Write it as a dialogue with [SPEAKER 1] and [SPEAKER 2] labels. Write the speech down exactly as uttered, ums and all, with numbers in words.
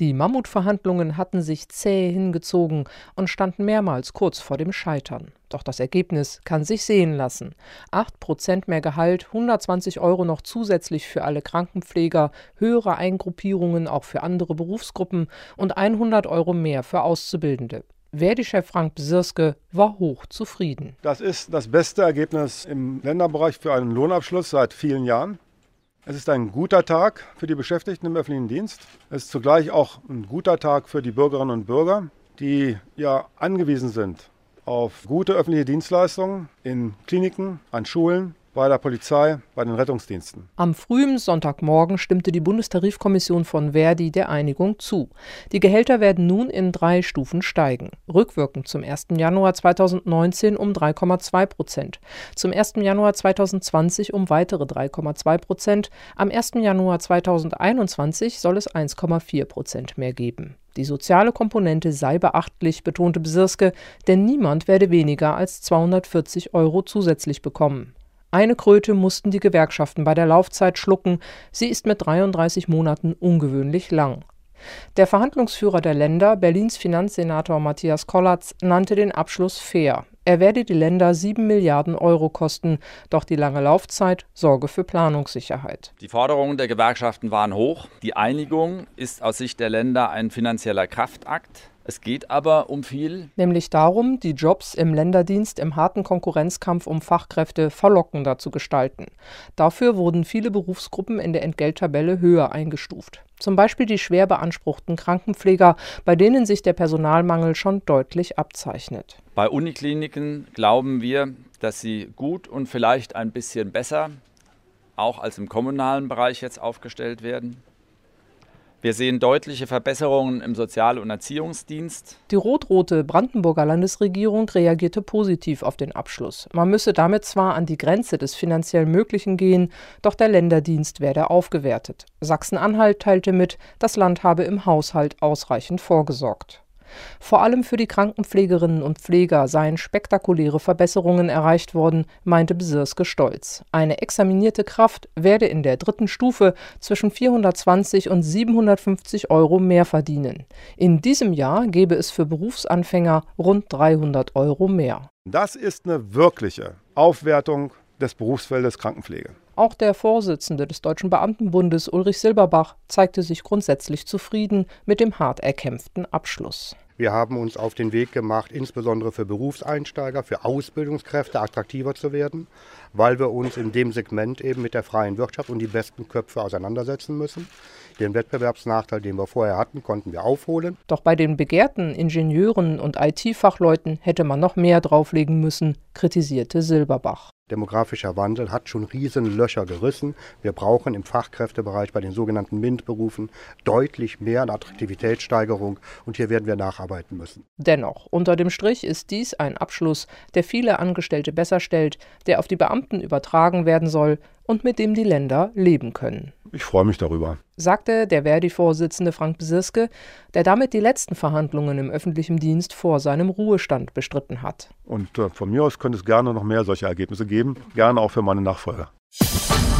[SPEAKER 1] Die Mammutverhandlungen hatten sich zäh hingezogen und standen mehrmals kurz vor dem Scheitern. Doch das Ergebnis kann sich sehen lassen. acht Prozent mehr Gehalt, hundertzwanzig Euro noch zusätzlich für alle Krankenpfleger, höhere Eingruppierungen auch für andere Berufsgruppen und hundert Euro mehr für Auszubildende. Verdi-Chef Frank Besirske war hoch zufrieden.
[SPEAKER 2] Das ist das beste Ergebnis im Länderbereich für einen Lohnabschluss seit vielen Jahren. Es ist ein guter Tag für die Beschäftigten im öffentlichen Dienst. Es ist zugleich auch ein guter Tag für die Bürgerinnen und Bürger, die ja angewiesen sind auf gute öffentliche Dienstleistungen in Kliniken, an Schulen, bei der Polizei, bei den Rettungsdiensten.
[SPEAKER 1] Am frühen Sonntagmorgen stimmte die Bundestarifkommission von Verdi der Einigung zu. Die Gehälter werden nun in drei Stufen steigen. Rückwirkend zum ersten Januar zweitausendneunzehn um drei Komma zwei Prozent, zum ersten Januar zweitausendzwanzig um weitere drei Komma zwei Prozent, am ersten Januar zweitausendeinundzwanzig soll es eins Komma vier Prozent mehr geben. Die soziale Komponente sei beachtlich, betonte Besirske, denn niemand werde weniger als zweihundertvierzig Euro zusätzlich bekommen. Eine Kröte mussten die Gewerkschaften bei der Laufzeit schlucken. Sie ist mit dreiunddreißig Monaten ungewöhnlich lang. Der Verhandlungsführer der Länder, Berlins Finanzsenator Matthias Kollatz, nannte den Abschluss fair. Er werde die Länder sieben Milliarden Euro kosten, doch die lange Laufzeit sorge für Planungssicherheit.
[SPEAKER 3] Die Forderungen der Gewerkschaften waren hoch. Die Einigung ist aus Sicht der Länder ein finanzieller Kraftakt. Es geht aber um viel.
[SPEAKER 1] Nämlich darum, die Jobs im Länderdienst im harten Konkurrenzkampf um Fachkräfte verlockender zu gestalten. Dafür wurden viele Berufsgruppen in der Entgelttabelle höher eingestuft. Zum Beispiel die schwer beanspruchten Krankenpfleger, bei denen sich der Personalmangel schon deutlich abzeichnet.
[SPEAKER 3] Bei Unikliniken glauben wir, dass sie gut und vielleicht ein bisschen besser, auch als im kommunalen Bereich jetzt aufgestellt werden. Wir sehen deutliche Verbesserungen im Sozial- und Erziehungsdienst.
[SPEAKER 1] Die rot-rote Brandenburger Landesregierung reagierte positiv auf den Abschluss. Man müsse damit zwar an die Grenze des finanziell Möglichen gehen, doch der Länderdienst werde aufgewertet. Sachsen-Anhalt teilte mit, das Land habe im Haushalt ausreichend vorgesorgt. Vor allem für die Krankenpflegerinnen und Pfleger seien spektakuläre Verbesserungen erreicht worden, meinte Besirske stolz. Eine examinierte Kraft werde in der dritten Stufe zwischen vierhundertzwanzig und siebenhundertfünfzig Euro mehr verdienen. In diesem Jahr gebe es für Berufsanfänger rund dreihundert Euro mehr.
[SPEAKER 2] Das ist eine wirkliche Aufwertung des Berufsfeldes Krankenpflege.
[SPEAKER 1] Auch der Vorsitzende des Deutschen Beamtenbundes, Ulrich Silberbach, zeigte sich grundsätzlich zufrieden mit dem hart erkämpften Abschluss.
[SPEAKER 4] Wir haben uns auf den Weg gemacht, insbesondere für Berufseinsteiger, für Ausbildungskräfte attraktiver zu werden, weil wir uns in dem Segment eben mit der freien Wirtschaft und die besten Köpfe auseinandersetzen müssen. Den Wettbewerbsnachteil, den wir vorher hatten, konnten wir aufholen.
[SPEAKER 1] Doch bei den begehrten Ingenieuren und I T-Fachleuten hätte man noch mehr drauflegen müssen, kritisierte Silberbach.
[SPEAKER 4] Demografischer Wandel hat schon riesen Löcher gerissen. Wir brauchen im Fachkräftebereich bei den sogenannten MINT-Berufen deutlich mehr eine Attraktivitätssteigerung und hier werden wir nacharbeiten müssen.
[SPEAKER 1] Dennoch, unter dem Strich ist dies ein Abschluss, der viele Angestellte besser stellt, der auf die Beamten übertragen werden soll und mit dem die Länder leben können.
[SPEAKER 2] Ich freue mich darüber,
[SPEAKER 1] sagte der Verdi-Vorsitzende Frank Besirske, der damit die letzten Verhandlungen im öffentlichen Dienst vor seinem Ruhestand bestritten hat.
[SPEAKER 2] Und äh, von mir aus könnte es gerne noch mehr solche Ergebnisse geben, gerne auch für meine Nachfolger.